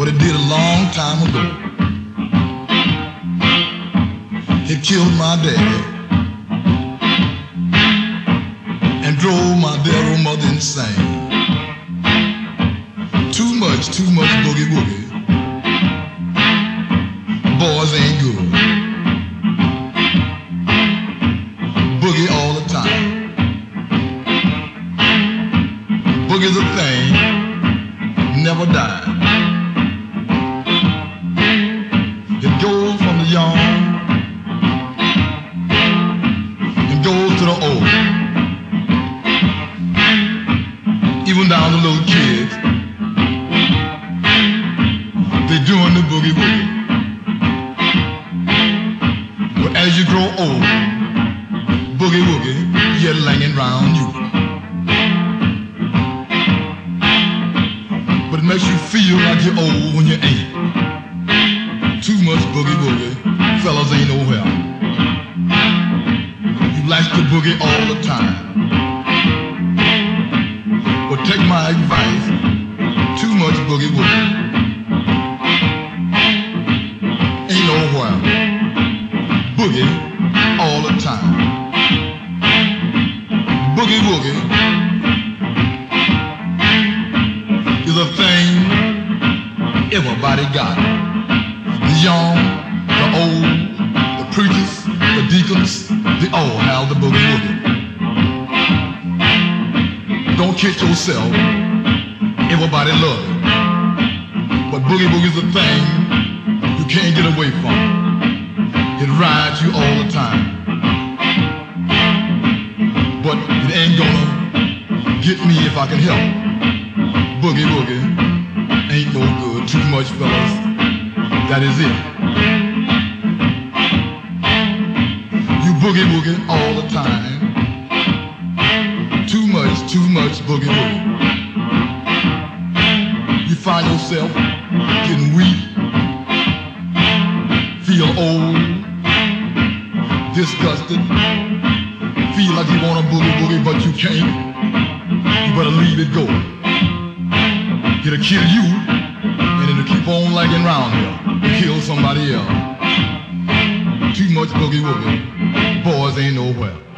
but it did a long time ago. It killed my daddy and drove my dear old mother insane. Too much boogie woogie. Boys ain't good. Boogie all the time. Boogie's a thing, never die. It goes from the young and goes to the old, even down to little kids. They doing the boogie woogie. But as you grow old, boogie woogie yelling round you. But it makes you feel like you're old when you ain't. Too much boogie woogie, fellas ain't nowhere. You like to boogie all the time. But take my advice, too much boogie woogie ain't nowhere. Boogie all the time. Boogie woogie is a thing everybody got. The young, the old, the preachers, the deacons, they all have the boogie woogie. Don't kid yourself, everybody love it. But boogie woogie's a thing you can't get away from. It rides you all the time. But it ain't gonna get me if I can help. Boogie woogie ain't no good. Too much, fellas. That is it. You boogie woogie all the time. Too much boogie woogie. You find yourself getting weak, feel old, disgusted, feel like you want to boogie woogie but you can't. You better leave it go. It'll kill you, and it'll keep on lagging around here. Kill somebody else. Too much boogie woogie. Boys ain't nowhere.